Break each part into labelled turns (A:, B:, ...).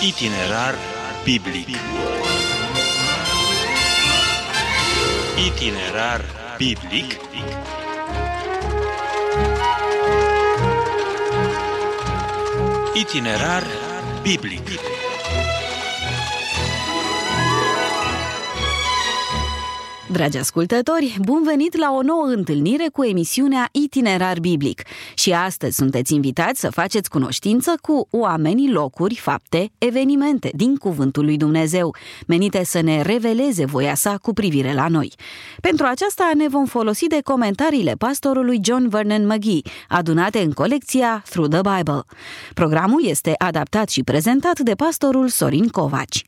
A: Itinerar biblic. Itinerar biblic. Itinerar biblic.
B: Dragi ascultători, bun venit la o nouă întâlnire cu emisiunea Itinerar Biblic. Și astăzi sunteți invitați să faceți cunoștință cu oamenii, locuri, fapte, evenimente din Cuvântul lui Dumnezeu, menite să ne reveleze voia sa cu privire la noi. Pentru aceasta ne vom folosi de comentariile pastorului John Vernon McGee, adunate în colecția Through the Bible. Programul este adaptat și prezentat de pastorul Sorin Covaci.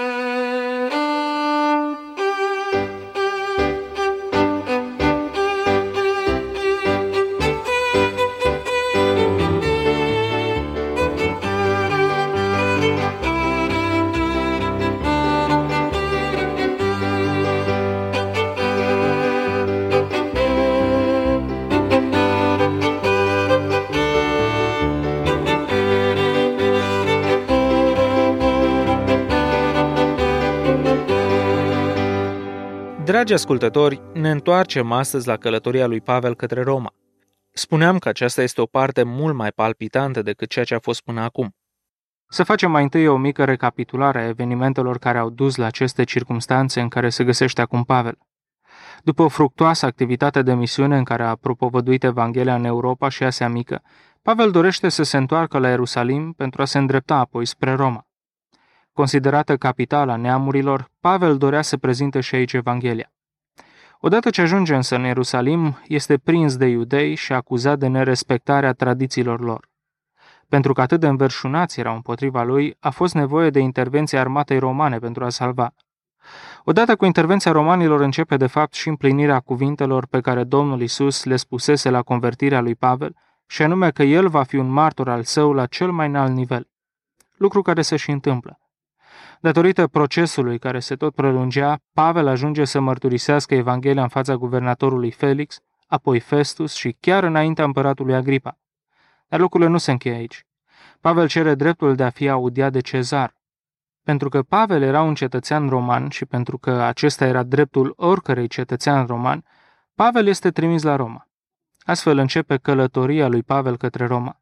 C: Dragi ascultători, ne întoarcem astăzi la călătoria lui Pavel către Roma. Spuneam că aceasta este o parte mult mai palpitantă decât ceea ce a fost până acum. Să facem mai întâi o mică recapitulare a evenimentelor care au dus la aceste circumstanțe în care se găsește acum Pavel. După o fructuoasă activitate de misiune în care a propovăduit Evanghelia în Europa și Asia Mică, Pavel dorește să se întoarcă la Ierusalim pentru a se îndrepta apoi spre Roma. Considerată capitala neamurilor, Pavel dorea să prezinte și aici Evanghelia. Odată ce ajunge însă în Ierusalim, este prins de iudei și acuzat de nerespectarea tradițiilor lor. Pentru că atât de înverșunați erau împotriva lui, a fost nevoie de intervenția armatei romane pentru a salva. Odată cu intervenția romanilor începe de fapt și împlinirea cuvintelor pe care Domnul Iisus le spusese la convertirea lui Pavel, și anume că el va fi un martor al său la cel mai înalt nivel. Lucru care se și întâmplă. Datorită procesului care se tot prelungea, Pavel ajunge să mărturisească Evanghelia în fața guvernatorului Felix, apoi Festus și chiar înaintea împăratului Agripa. Dar lucrurile nu se încheie aici. Pavel cere dreptul de a fi audiat de Cezar. Pentru că Pavel era un cetățean roman și pentru că acesta era dreptul oricărei cetățean roman, Pavel este trimis la Roma. Astfel începe călătoria lui Pavel către Roma.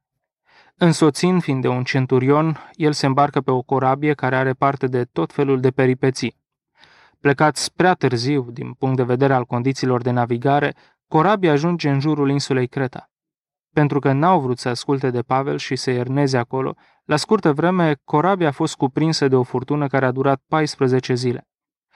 C: Însoțind fiind de un centurion, el se îmbarcă pe o corabie care are parte de tot felul de peripeții. Plecați prea târziu, din punct de vedere al condițiilor de navigare, corabia ajunge în jurul insulei Creta. Pentru că n-au vrut să asculte de Pavel și să ierneze acolo, la scurtă vreme, corabia a fost cuprinsă de o furtună care a durat 14 zile.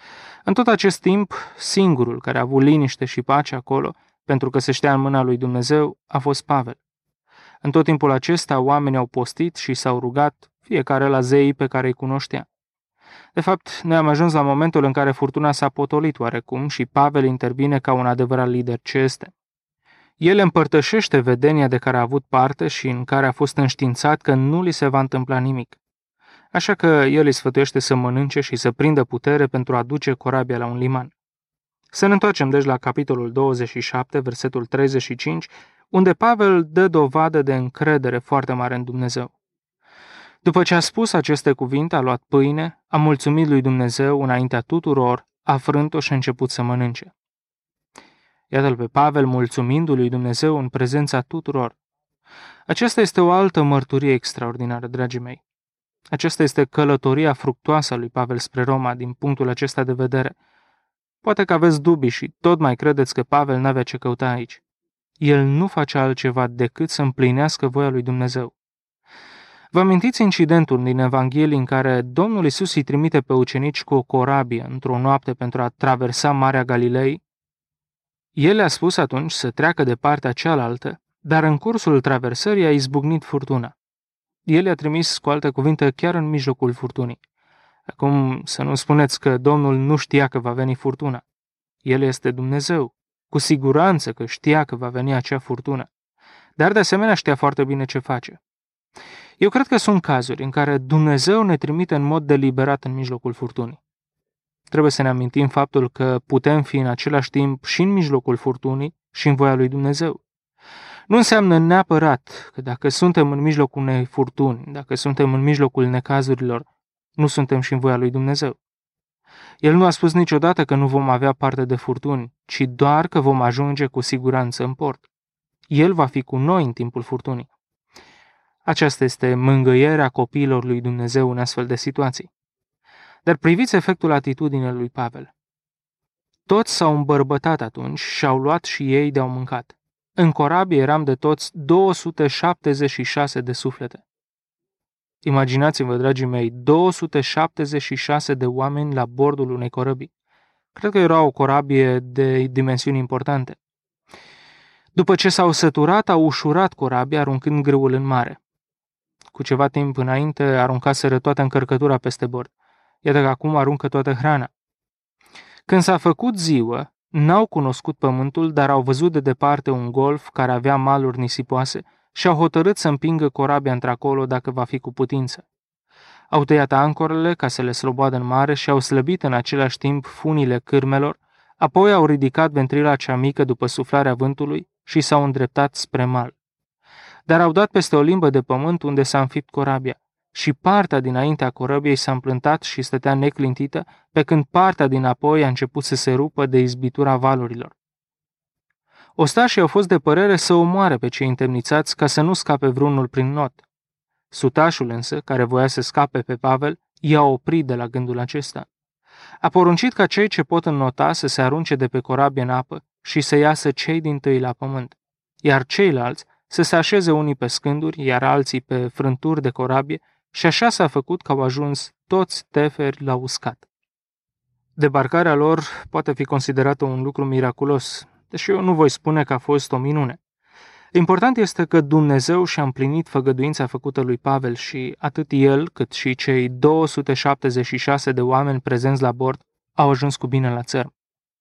C: În tot acest timp, singurul care a avut liniște și pace acolo, pentru că se știa în mâna lui Dumnezeu, a fost Pavel. În tot timpul acesta, oamenii au postit și s-au rugat, fiecare la zeii pe care îi cunoștea. De fapt, noi am ajuns la momentul în care furtuna s-a potolit oarecum și Pavel intervine ca un adevărat lider ce este. El împărtășește vedenia de care a avut parte și în care a fost înștiințat că nu li se va întâmpla nimic. Așa că el îi sfătuiește să mănânce și să prindă putere pentru a duce corabia la un liman. Să ne întoarcem deci la capitolul 27, versetul 35, unde Pavel dă dovadă de încredere foarte mare în Dumnezeu. După ce a spus aceste cuvinte, a luat pâine, a mulțumit lui Dumnezeu înaintea tuturor, a frânt-o și a început să mănânce. Iată-l pe Pavel mulțumindu lui Dumnezeu în prezența tuturor. Aceasta este o altă mărturie extraordinară, dragii mei. Aceasta este călătoria fructuoasă a lui Pavel spre Roma din punctul acesta de vedere. Poate că aveți dubii și tot mai credeți că Pavel n-avea ce căuta aici. El nu face altceva decât să împlinească voia lui Dumnezeu. Vă amintiți incidentul din Evanghelie în care Domnul Iisus îi trimite pe ucenici cu o corabie într-o noapte pentru a traversa Marea Galilei? El le-a spus atunci să treacă de partea cealaltă, dar în cursul traversării a izbucnit furtuna. El i-a trimis, cu alte cuvinte, chiar în mijlocul furtunii. Acum să nu spuneți că Domnul nu știa că va veni furtuna. El este Dumnezeu. Cu siguranță că știa că va veni acea furtună, dar de asemenea știa foarte bine ce face. Eu cred că sunt cazuri în care Dumnezeu ne trimite în mod deliberat în mijlocul furtunii. Trebuie să ne amintim faptul că putem fi în același timp și în mijlocul furtunii și în voia lui Dumnezeu. Nu înseamnă neapărat că dacă suntem în mijlocul unei furtuni, dacă suntem în mijlocul necazurilor, Nu suntem și în voia lui Dumnezeu. El nu a spus niciodată că nu vom avea parte de furtuni, ci doar că vom ajunge cu siguranță în port. El va fi cu noi în timpul furtunii. Aceasta este mângâierea copiilor lui Dumnezeu în astfel de situații. Dar priviți efectul atitudinii lui Pavel. Toți s-au îmbărbătat atunci și au luat și ei de-au mâncat. În corabie eram de toți 276 de suflete. Imaginați-vă, dragii mei, 276 de oameni la bordul unei corăbii. Cred că era o corabie de dimensiuni importante. După ce s-au săturat, au ușurat corabia, aruncând grâul în mare. Cu ceva timp înainte, aruncaseră toată încărcătura peste bord. Iată că acum aruncă toată hrana. Când s-a făcut ziua, n-au cunoscut pământul, dar au văzut de departe un golf care avea maluri nisipoase și au hotărât să împingă corabia într-acolo dacă va fi cu putință. Au tăiat ancorele ca să le sloboadă în mare și au slăbit în același timp funile cârmelor, apoi au ridicat ventrila cea mică după suflarea vântului și s-au îndreptat spre mal. Dar au dat peste o limbă de pământ unde s-a înfipt corabia și partea dinaintea corăbiei s-a împlântat și stătea neclintită, pe când partea din apoi a început să se rupă de izbitura valurilor. Ostașii au fost de părere să omoare pe cei întemnițați ca să nu scape vreunul prin not. Sutașul însă, care voia să scape pe Pavel, i-a oprit de la gândul acesta. A poruncit ca cei ce pot înnota să se arunce de pe corabie în apă și să iasă cei dintâi la pământ, iar ceilalți să se așeze unii pe scânduri, iar alții pe frânturi de corabie, și așa s-a făcut că au ajuns toți teferi la uscat. Debarcarea lor poate fi considerată un lucru miraculos, deși eu nu voi spune că a fost o minune. Important este că Dumnezeu și-a împlinit făgăduința făcută lui Pavel și atât el cât și cei 276 de oameni prezenți la bord au ajuns cu bine la țărm.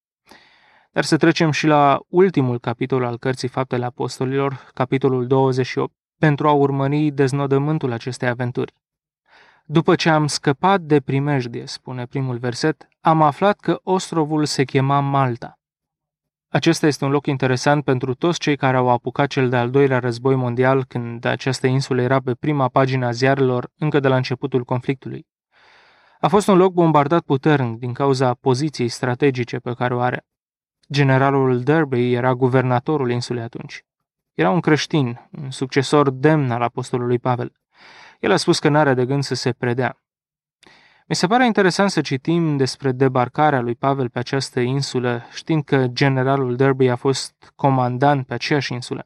C: Dar să trecem și la ultimul capitol al cărții Faptele Apostolilor, capitolul 28, pentru a urmări deznodământul acestei aventuri. După ce am scăpat de primejdie, spune primul verset, am aflat că ostrovul se chema Malta. Acesta este un loc interesant pentru toți cei care au apucat cel de-al doilea război mondial, când această insulă era pe prima pagină a ziarelor încă de la începutul conflictului. A fost un loc bombardat puternic din cauza poziției strategice pe care o are. Generalul Derby era guvernatorul insulei atunci. Era un creștin, un succesor demn al apostolului Pavel. El a spus că n-are de gând să se predea. Mi se pare interesant să citim despre debarcarea lui Pavel pe această insulă, știind că generalul Derby a fost comandant pe aceeași insulă.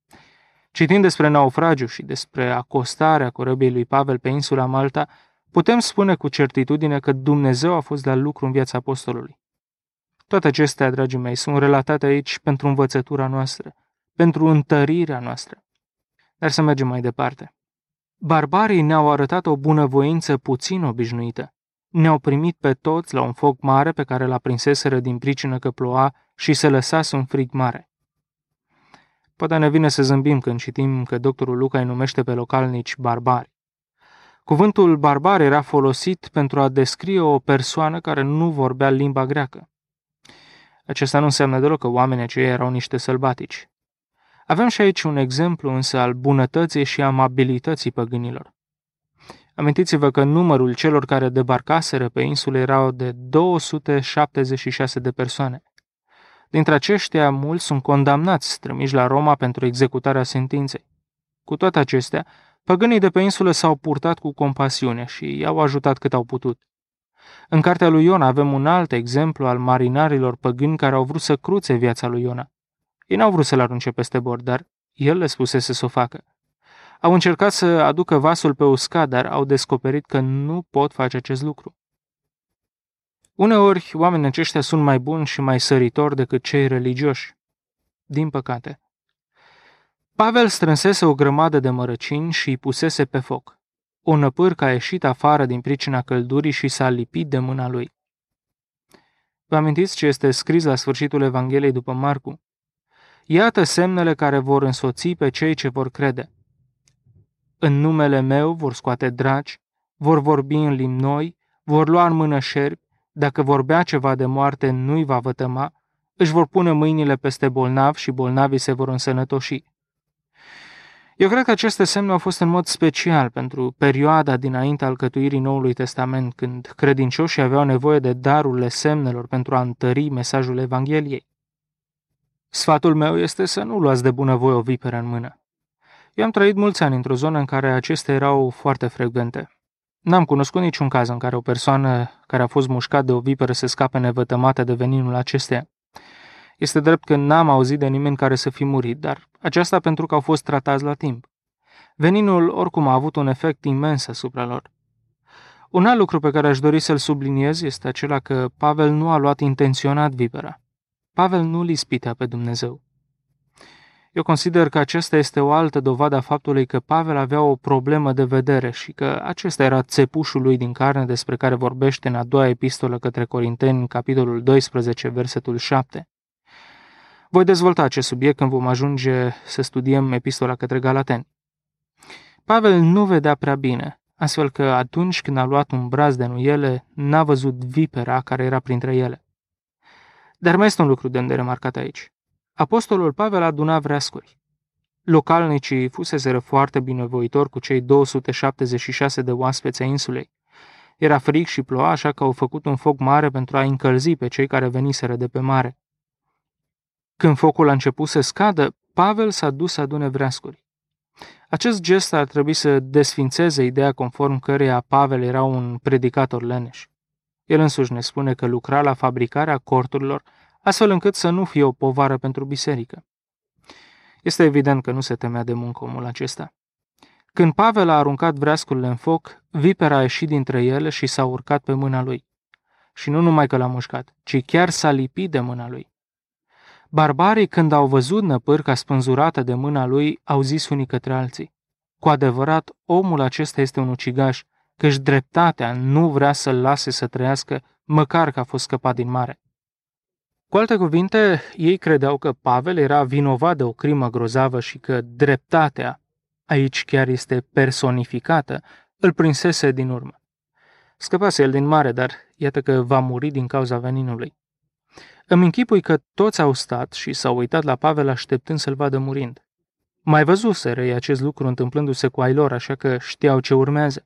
C: Citind despre naufragiu și despre acostarea corăbiei lui Pavel pe insula Malta, putem spune cu certitudine că Dumnezeu a fost la lucru în viața apostolului. Toate acestea, dragii mei, sunt relatate aici pentru învățătura noastră, pentru întărirea noastră. Dar să mergem mai departe. Barbarii ne-au arătat o bunăvoință puțin obișnuită. Ne-au primit pe toți la un foc mare pe care l-a prinseseră din pricină că ploua și se lăsase un frig mare. Poate ne vine să zâmbim când citim că doctorul Luca îi numește pe localnici barbari. Cuvântul barbar era folosit pentru a descrie o persoană care nu vorbea limba greacă. Acesta nu înseamnă deloc că oamenii aceia erau niște sălbatici. Avem și aici un exemplu însă al bunătății și amabilității păgânilor. Amintiți-vă că numărul celor care debarcaseră pe insulă erau de 276 de persoane. Dintre aceștia, mulți sunt condamnați, trimiși la Roma pentru executarea sentinței. Cu toate acestea, păgânii de pe insulă s-au purtat cu compasiune și i-au ajutat cât au putut. În cartea lui Iona avem un alt exemplu al marinarilor păgâni care au vrut să cruțe viața lui Iona. Ei n-au vrut să-l arunce peste bord, dar el le spusese să o facă. Au încercat să aducă vasul pe uscat, dar au descoperit că nu pot face acest lucru. Uneori, oamenii aceștia sunt mai buni și mai săritori decât cei religioși. Din păcate. Pavel strânsese o grămadă de mărăcini și îi pusese pe foc. O năpârcă a ieșit afară din pricina căldurii și s-a lipit de mâna lui. Vă amintiți ce este scris la sfârșitul Evangheliei după Marcu? Iată semnele care vor însoți pe cei ce vor crede. În numele meu vor scoate draci, vor vorbi în limbi noi, vor lua în mână șerpi, dacă vor bea ceva de moarte nu-i va vătăma, își vor pune mâinile peste bolnavi și bolnavii se vor însănătoși. Eu cred că aceste semne au fost în mod special pentru perioada dinainte alcătuirii Noului Testament, când credincioșii aveau nevoie de darurile semnelor pentru a întări mesajul Evangheliei. Sfatul meu este să nu luați de bunăvoie o viperă în mână. Eu am trăit mulți ani într-o zonă în care acestea erau foarte frecvente. N-am cunoscut niciun caz în care o persoană care a fost mușcat de o viperă să scape nevătămată de veninul acesteia. Este drept că n-am auzit de nimeni care să fi murit, dar aceasta pentru că au fost tratați la timp. Veninul oricum a avut un efect imens asupra lor. Un alt lucru pe care aș dori să-l subliniez este acela că Pavel nu a luat intenționat vipera. Pavel nu-l ispitea pe Dumnezeu. Eu consider că acesta este o altă dovadă a faptului că Pavel avea o problemă de vedere și că acesta era țepușul lui din carne despre care vorbește în a doua epistolă către Corinteni, capitolul 12, versetul 7. Voi dezvolta acest subiect când vom ajunge să studiem epistola către Galateni. Pavel nu vedea prea bine, astfel că atunci când a luat un braț de nuiele, n-a văzut vipera care era printre ele. Dar mai este un lucru de remarcat aici. Apostolul Pavel aduna vreascuri. Localnicii fuseseră foarte binevoitori cu cei 276 de oaspeți ai insulei. Era frig și ploua, așa că au făcut un foc mare pentru a încălzi pe cei care veniseră de pe mare. Când focul a început să scadă, Pavel s-a dus să adune vreascuri. Acest gest ar trebui să desfințeze ideea conform căreia Pavel era un predicator leneș. El însuși ne spune că lucra la fabricarea corturilor, astfel încât să nu fie o povară pentru biserică. Este evident că nu se temea de muncă omul acesta. Când Pavel a aruncat vreascurile în foc, vipera a ieșit dintre ele și s-a urcat pe mâna lui. Și nu numai că l-a mușcat, ci chiar s-a lipit de mâna lui. Barbarii, când au văzut năpârca spânzurată de mâna lui, au zis unii către alții: cu adevărat, omul acesta este un ucigaș, căci dreptatea nu vrea să-l lase să trăiască, măcar că a fost scăpat din mare. Cu alte cuvinte, ei credeau că Pavel era vinovat de o crimă grozavă și că dreptatea, aici chiar este personificată, îl prinsese din urmă. Scăpase el din mare, dar iată că va muri din cauza veninului. Îmi închipui că toți au stat și s-au uitat la Pavel așteptând să-l vadă murind. Mai văzuseră ei acest lucru întâmplându-se cu ai lor, așa că știau ce urmează.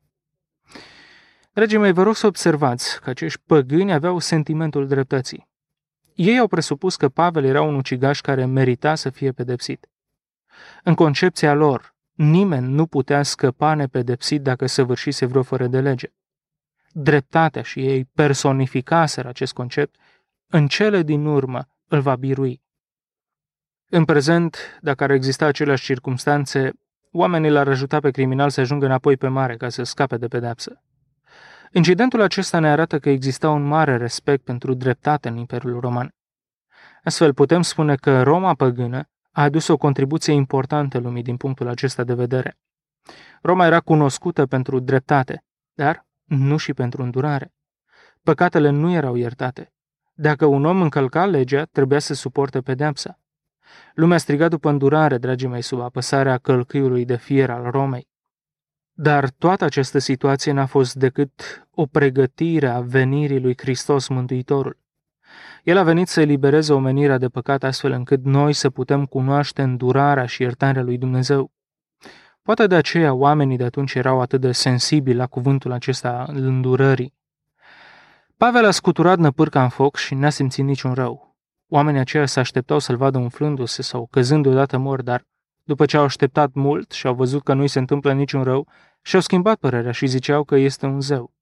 C: Dragii mei, vă rog să observați că acești păgâni aveau sentimentul dreptății. Ei au presupus că Pavel era un ucigaș care merita să fie pedepsit. În concepția lor, nimeni nu putea scăpa nepedepsit dacă săvârșise vreo fără de lege. Dreptatea și ei personificaseră acest concept, în cele din urmă îl va birui. În prezent, dacă ar exista aceleași circumstanțe, oamenii l-ar ajuta pe criminal să ajungă înapoi pe mare ca să scape de pedeapsă. Incidentul acesta ne arată că exista un mare respect pentru dreptate în Imperiul Roman. Astfel, putem spune că Roma păgână a adus o contribuție importantă lumii din punctul acesta de vedere. Roma era cunoscută pentru dreptate, dar nu și pentru îndurare. Păcatele nu erau iertate. Dacă un om încălca legea, trebuia să suporte pedeapsa. Lumea striga după îndurare, dragii mei, sub apăsarea călcâiului de fier al Romei. Dar toată această situație n-a fost decât o pregătire a venirii lui Hristos Mântuitorul. El a venit să elibereze omenirea de păcat astfel încât noi să putem cunoaște îndurarea și iertarea lui Dumnezeu. Poate de aceea oamenii de atunci erau atât de sensibili la cuvântul acesta al îndurării. Pavel a scuturat năpârca în foc și n-a simțit niciun rău. Oamenii aceia se așteptau să-l vadă umflându-se sau căzând deodată mor, dar după ce au așteptat mult și au văzut că nu-i se întâmplă niciun rău, și-au schimbat părerea și ziceau că este un zeu.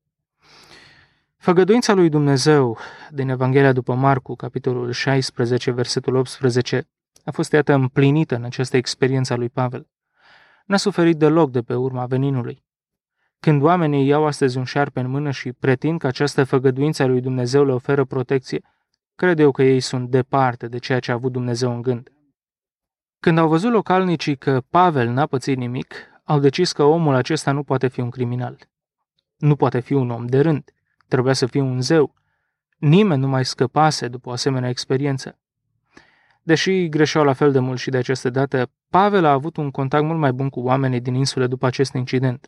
C: Făgăduința lui Dumnezeu din Evanghelia după Marcu, capitolul 16, versetul 18, a fost iată împlinită în această experiență a lui Pavel. N-a suferit deloc de pe urma veninului. Când oamenii iau astăzi un șarpe în mână și pretind că această făgăduință a lui Dumnezeu le oferă protecție, cred eu că ei sunt departe de ceea ce a avut Dumnezeu în gând. Când au văzut localnicii că Pavel n-a pățit nimic, au decis că omul acesta nu poate fi un criminal. Nu poate fi un om de rând. Trebuia să fie un zeu. Nimeni nu mai scăpase după o asemenea experiență. Deși greșeau la fel de mult și de această dată, Pavel a avut un contact mult mai bun cu oamenii din insule după acest incident.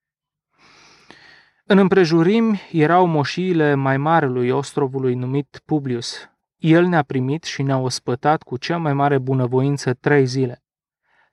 C: În împrejurimi erau moșiile mai marelui ostrovului numit Publius. El ne-a primit și ne-a ospătat cu cea mai mare bunăvoință 3 zile.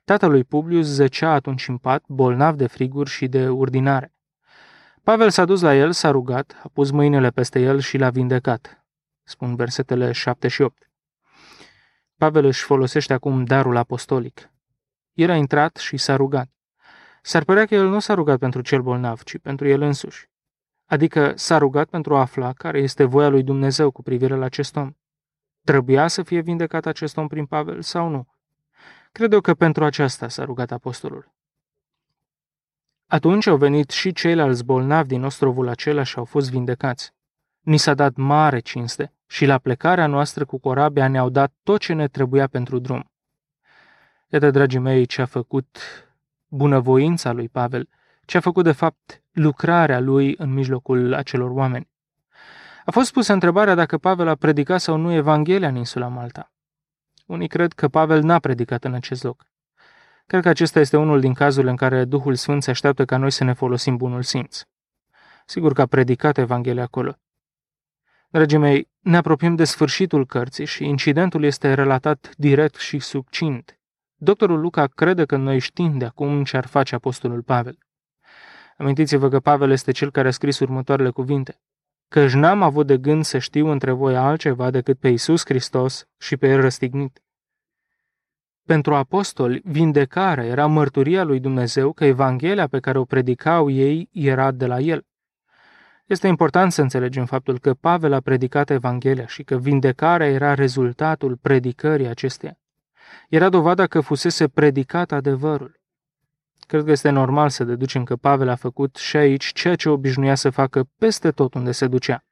C: Tatălui Publius zăcea atunci în pat, bolnav de friguri și de urdinare. Pavel s-a dus la el, s-a rugat, a pus mâinile peste el și l-a vindecat. Spun versetele 7 și 8. Pavel își folosește acum darul apostolic. El a intrat și s-a rugat. S-ar părea că el nu s-a rugat pentru cel bolnav, ci pentru el însuși. Adică s-a rugat pentru a afla care este voia lui Dumnezeu cu privire la acest om. Trebuia să fie vindecat acest om prin Pavel sau nu? Cred eu că pentru aceasta s-a rugat apostolul. Atunci au venit și ceilalți bolnavi din ostrovul acela și au fost vindecați. Ni s-a dat mare cinste și la plecarea noastră cu corabia ne-au dat tot ce ne trebuia pentru drum. Iată, dragii mei, ce a făcut bunăvoința lui Pavel, ce a făcut de fapt lucrarea lui în mijlocul acelor oameni. A fost pusă întrebarea dacă Pavel a predicat sau nu Evanghelia în insula Malta. Unii cred că Pavel n-a predicat în acest loc. Cred că acesta este unul din cazurile în care Duhul Sfânt se așteaptă ca noi să ne folosim bunul simț. Sigur că a predicat Evanghelia acolo. Dragii mei, ne apropiem de sfârșitul cărții și incidentul este relatat direct și succint. Doctorul Luca crede că noi știm de acum ce ar face apostolul Pavel. Amintiți-vă că Pavel este cel care a scris următoarele cuvinte: căci n-am avut de gând să știu între voi altceva decât pe Iisus Hristos și pe El răstignit. Pentru apostoli, vindecarea era mărturia lui Dumnezeu că Evanghelia pe care o predicau ei era de la El. Este important să înțelegem faptul că Pavel a predicat Evanghelia și că vindecarea era rezultatul predicării acesteia. Era dovada că fusese predicat adevărul. Cred că este normal să deducem că Pavel a făcut și aici ceea ce obișnuia să facă peste tot unde se ducea.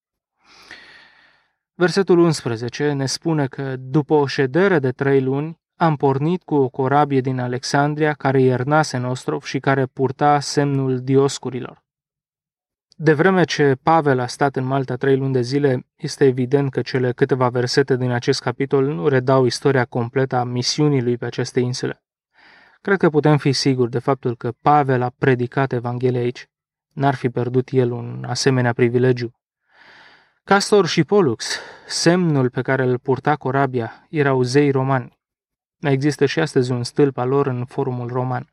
C: Versetul 11 ne spune că după o ședere de 3 luni am pornit cu o corabie din Alexandria care iernase în ostrov și care purta semnul Dioscurilor. De vreme ce Pavel a stat în Malta 3 luni de zile, este evident că cele câteva versete din acest capitol nu redau istoria completă a misiunii lui pe aceste insule. Cred că putem fi siguri de faptul că Pavel a predicat Evanghelia aici. N-ar fi pierdut el un asemenea privilegiu. Castor și Pollux, semnul pe care îl purta corabia, erau zei romani. Mai există și astăzi un stâlp al lor în forumul roman.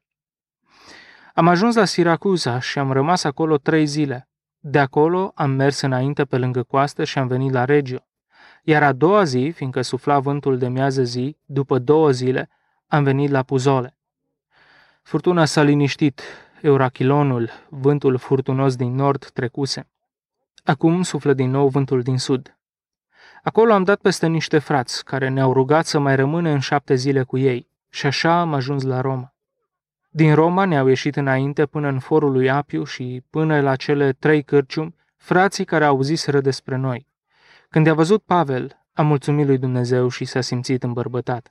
C: Am ajuns la Siracuza și am rămas acolo 3 zile. De acolo am mers înainte pe lângă coastă și am venit la Regio. Iar a doua zi, fiindcă sufla vântul de miază zi, după 2 zile, am venit la Puzole. Furtuna s-a liniștit, Eurachilonul, vântul furtunos din nord, trecuse. Acum suflă din nou vântul din sud. Acolo am dat peste niște frați, care ne-au rugat să mai rămânem în 7 zile cu ei, și așa am ajuns la Roma. Din Roma ne-au ieșit înainte până în forul lui Apiu și până la cele 3 cârciumi, frații care auziseră despre noi. Când i-a văzut Pavel, a mulțumit lui Dumnezeu și s-a simțit îmbărbătat.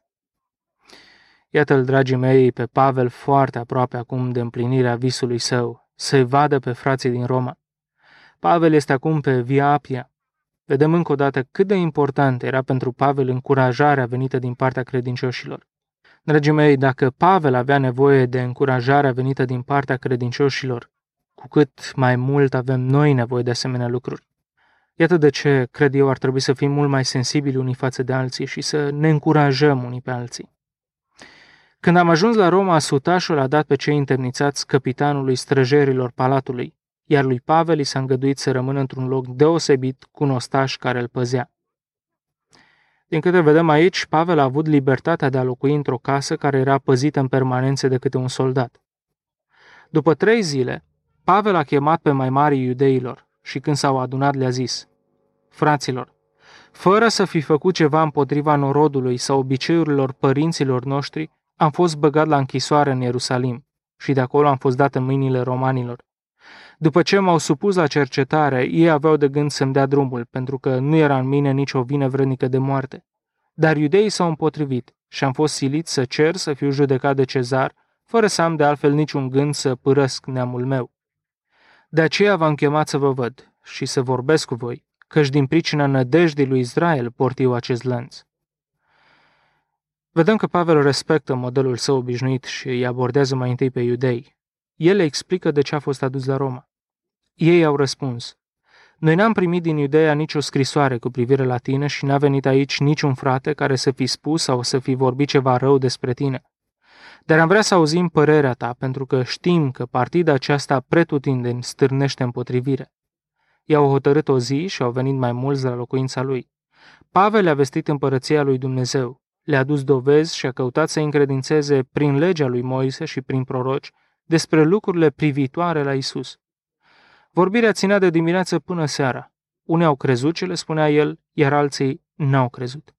C: Iată-l, dragii mei, pe Pavel foarte aproape acum de împlinirea visului său, să-i vadă pe frații din Roma. Pavel este acum pe Via Appia. Vedem încă o dată cât de important era pentru Pavel încurajarea venită din partea credincioșilor. Dragii mei, dacă Pavel avea nevoie de încurajarea venită din partea credincioșilor, cu cât mai mult avem noi nevoie de asemenea lucruri. Iată de ce, cred eu, ar trebui să fim mult mai sensibili unii față de alții și să ne încurajăm unii pe alții. Când am ajuns la Roma, sutașul a dat pe cei întemnițați căpitanului străjerilor palatului, iar lui Pavel i s-a îngăduit să rămână într-un loc deosebit cu un ostaș care îl păzea. Din câte vedem aici, Pavel a avut libertatea de a locui într-o casă care era păzită în permanență de câte un soldat. După 3 zile, Pavel a chemat pe mai marii iudeilor și când s-au adunat le-a zis: fraților, fără să fi făcut ceva împotriva norodului sau obiceiurilor părinților noștri, am fost băgat la închisoare în Ierusalim și de acolo am fost dat în mâinile romanilor. După ce m-au supus la cercetare, ei aveau de gând să-mi dea drumul, pentru că nu era în mine nicio vină vrednică de moarte. Dar iudeii s-au împotrivit și am fost silit să cer să fiu judecat de Cezar, fără să am de altfel niciun gând să părăsc neamul meu. De aceea v-am chemat să vă văd și să vorbesc cu voi, căci din pricina nădejdii lui Israel port eu acest lanț. Vedem că Pavel respectă modelul său obișnuit și îi abordează mai întâi pe iudei. El le explică de ce a fost adus la Roma. Ei au răspuns: noi n-am primit din Iudeea nicio scrisoare cu privire la tine și n-a venit aici niciun frate care să fi spus sau să fi vorbit ceva rău despre tine. Dar am vrea să auzim părerea ta, pentru că știm că partida aceasta pretutindeni stârnește împotrivire. I-au hotărât o zi și au venit mai mulți la locuința lui. Pavel le-a vestit împărăția lui Dumnezeu, le-a adus dovezi și a căutat să încredințeze prin legea lui Moise și prin proroci despre lucrurile privitoare la Isus. Vorbirea ținea de dimineață până seara. Unii au crezut ce le spunea el, iar alții n-au crezut.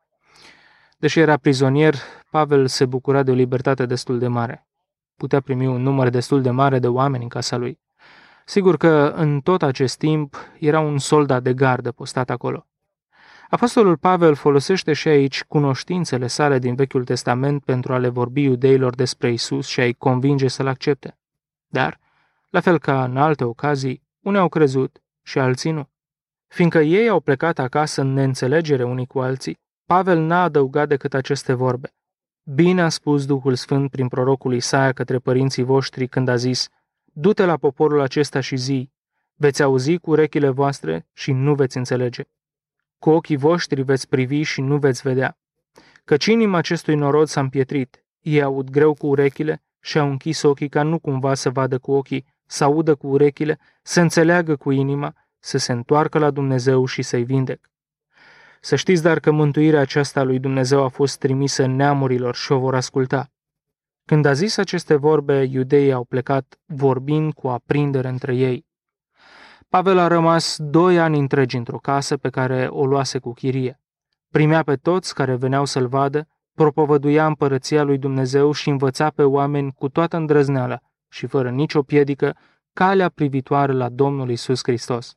C: Deși era prizonier, Pavel se bucura de o libertate destul de mare. Putea primi un număr destul de mare de oameni în casa lui. Sigur că în tot acest timp era un soldat de gardă postat acolo. Apostolul Pavel folosește și aici cunoștințele sale din Vechiul Testament pentru a le vorbi iudeilor despre Isus și a-i convinge să-l accepte. Dar, la fel ca în alte ocazii, unii au crezut și alții nu. Fiindcă ei au plecat acasă în neînțelegere unii cu alții, Pavel n-a adăugat decât aceste vorbe. Bine a spus Duhul Sfânt prin prorocul Isaia către părinții voștri când a zis: du-te la poporul acesta și zi, veți auzi cu urechile voastre și nu veți înțelege. Cu ochii voștri veți privi și nu veți vedea. Căci inima acestui norod s-a împietrit, ei aud greu cu urechile și au închis ochii ca nu cumva să vadă cu ochii, să audă cu urechile, să înțeleagă cu inima, să se întoarcă la Dumnezeu și să-i vindec. Să știți dar că mântuirea aceasta lui Dumnezeu a fost trimisă neamurilor și o vor asculta. Când a zis aceste vorbe, iudeii au plecat vorbind cu aprindere între ei. Pavel a rămas 2 ani întregi într-o casă pe care o luase cu chirie. Primea pe toți care veneau să-l vadă, propovăduia împărăția lui Dumnezeu și învăța pe oameni cu toată îndrăzneala și fără nicio piedică calea privitoare la Domnul Iisus Hristos.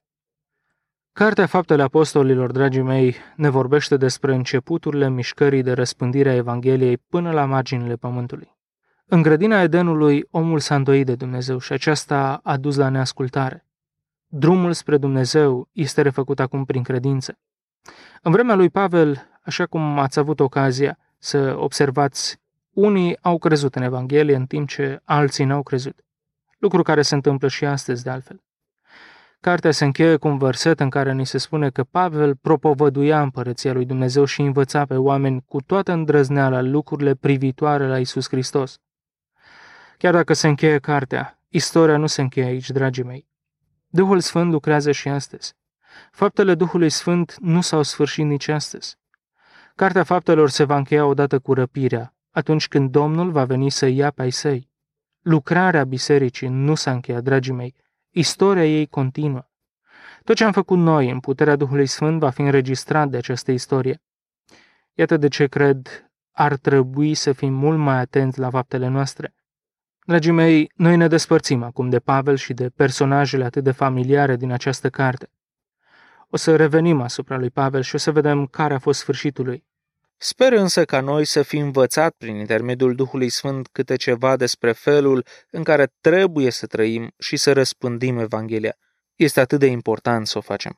C: Cartea Faptele Apostolilor, dragii mei, ne vorbește despre începuturile mișcării de răspândire a Evangheliei până la marginile pământului. În grădina Edenului, omul s-a îndoit de Dumnezeu și aceasta a dus la neascultare. Drumul spre Dumnezeu este refăcut acum prin credință. În vremea lui Pavel, așa cum ați avut ocazia să observați, unii au crezut în Evanghelie în timp ce alții n-au crezut. Lucru care se întâmplă și astăzi de altfel. Cartea se încheie cu un verset în care ni se spune că Pavel propovăduia împărăția lui Dumnezeu și învăța pe oameni cu toată îndrăzneala lucrurile privitoare la Iisus Hristos. Chiar dacă se încheie cartea, istoria nu se încheie aici, dragii mei. Duhul Sfânt lucrează și astăzi. Faptele Duhului Sfânt nu s-au sfârșit nici astăzi. Cartea Faptelor se va încheia odată cu răpirea, atunci când Domnul va veni să ia pe ai săi. Lucrarea bisericii nu s-a încheiat, dragii mei. Istoria ei continuă. Tot ce am făcut noi în puterea Duhului Sfânt va fi înregistrat de această istorie. Iată de ce cred ar trebui să fim mult mai atenți la faptele noastre. Dragii mei, noi ne despărțim acum de Pavel și de personajele atât de familiare din această carte. O să revenim asupra lui Pavel și o să vedem care a fost sfârșitul lui. Sper însă ca noi să fim învățat prin intermediul Duhului Sfânt câte ceva despre felul în care trebuie să trăim și să răspândim Evanghelia. Este atât de important să o facem.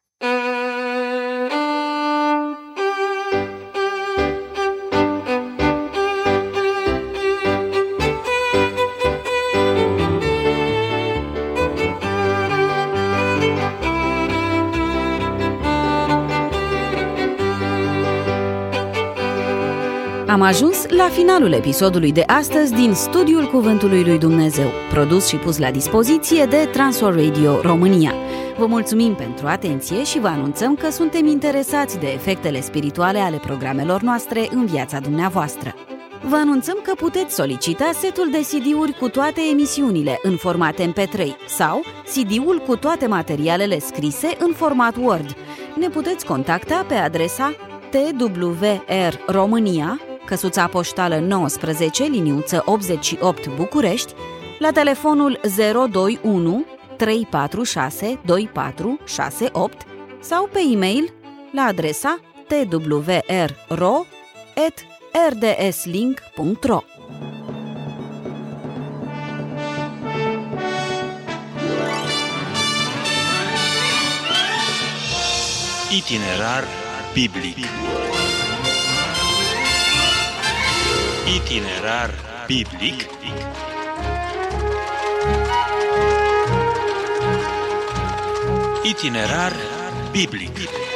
B: Am ajuns la finalul episodului de astăzi din Studiul Cuvântului lui Dumnezeu, produs și pus la dispoziție de Transworld Radio România. Vă mulțumim pentru atenție și vă anunțăm că suntem interesați de efectele spirituale ale programelor noastre în viața dumneavoastră. Vă anunțăm că puteți solicita setul de CD-uri cu toate emisiunile în format MP3 sau CD-ul cu toate materialele scrise în format Word. Ne puteți contacta pe adresa TWR România, căsuța poștală 19, liniuță 88 București, la telefonul 021 346 2468 sau pe e-mail la adresa twrro@rdslink.ro.
A: Itinerar biblic. Itinerar biblic. Itinerar biblic.